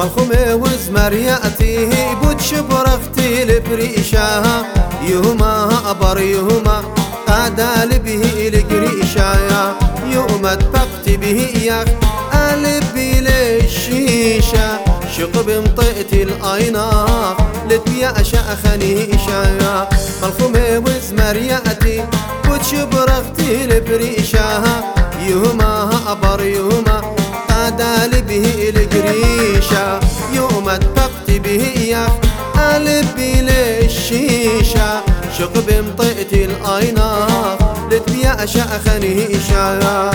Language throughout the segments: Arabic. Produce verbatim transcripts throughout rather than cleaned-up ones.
ملخومة وزمر يأتيه بود شبرختي لبريشاها يهما أبر يهما قادال به لقريشايا يوم اتبقت به ياخ قلبي للشيشة شقب مطئت الأيناق لتبيا شأخني إشايا ملخومة وزمر يأتي بود شبرختي لبريشاها يهما أبر يهما قادال به لقريشة يوم اتبقت به ياخ قلبي للشيشة شقب مطئت الأيناق لتبيا شأخني إشايا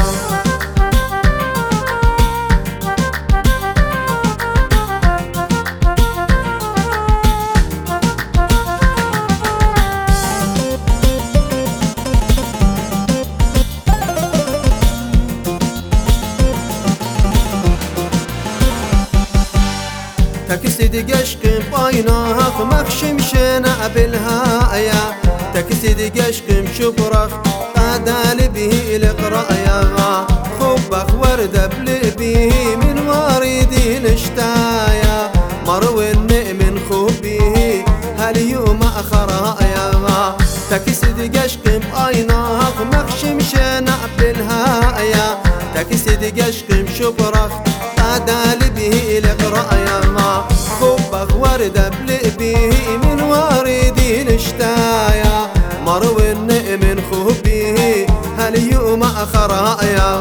تكسد قشقم بايناها فمخشم شنا بالهايا تكسد قشقم شبرخ قادال به لقرايا خبخ ورد بلبيه من واردي الاشتايا مروي من خبيه هل يوم اخرايا تكسد قشقم بايناها فمخشم شنا بالهايا تكسد قشقم شبرخ قادال به لقرايا خبخ ورد بلبيه من واردي الاشتايا مروي من خبيه هل يوم اخرايا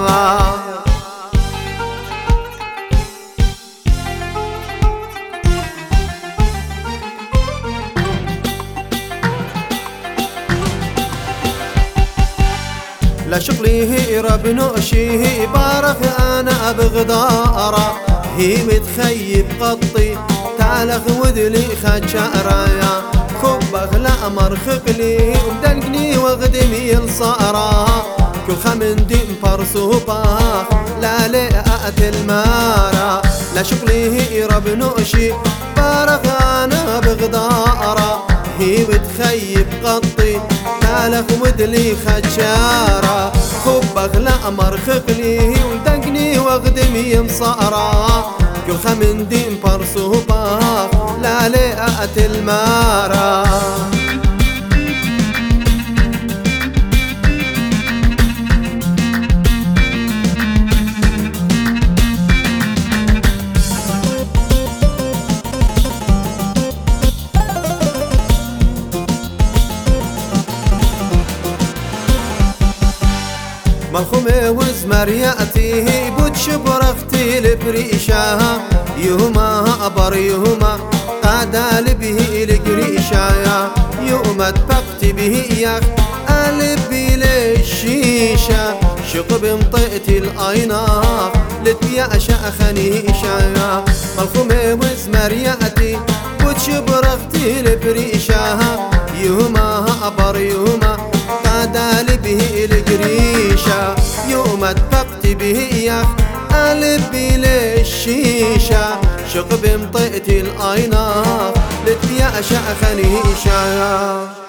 لا شغليه رب نؤشيه بارك انا بغدارة هي متخيب قطي تعلق ودلي خجارايا خبخ لا مرخق لي ودنقني وغدمي الصارا كل خمندي مبرصوباخ لا لقات المارا لا شغليه رب نؤشي بارك انا بغدارة هي متخيب قطي تعلق ودلي خجارة خبخ لا مرخق لي ودنقني وغدمي مصارا كل خمندي مبرصوباخ لا لقات المارا ملخومة وزمر يأتيه بود شبرختي لبريشاها يهما أبر يهما قادال به لقريشايا يوم اتبقت به ياخ قلبي للشيشة شقب مطئت الأيناق لتبيا شأخني إشايا ملخومة وزمر يأتي بود شبرختي لبريشاها يهما أبر يهما قادال به لقريشة يوم اتبقت به ياخ قلبي للشيشة شقب مطئت الأيناق لتبيا شأخني إشايا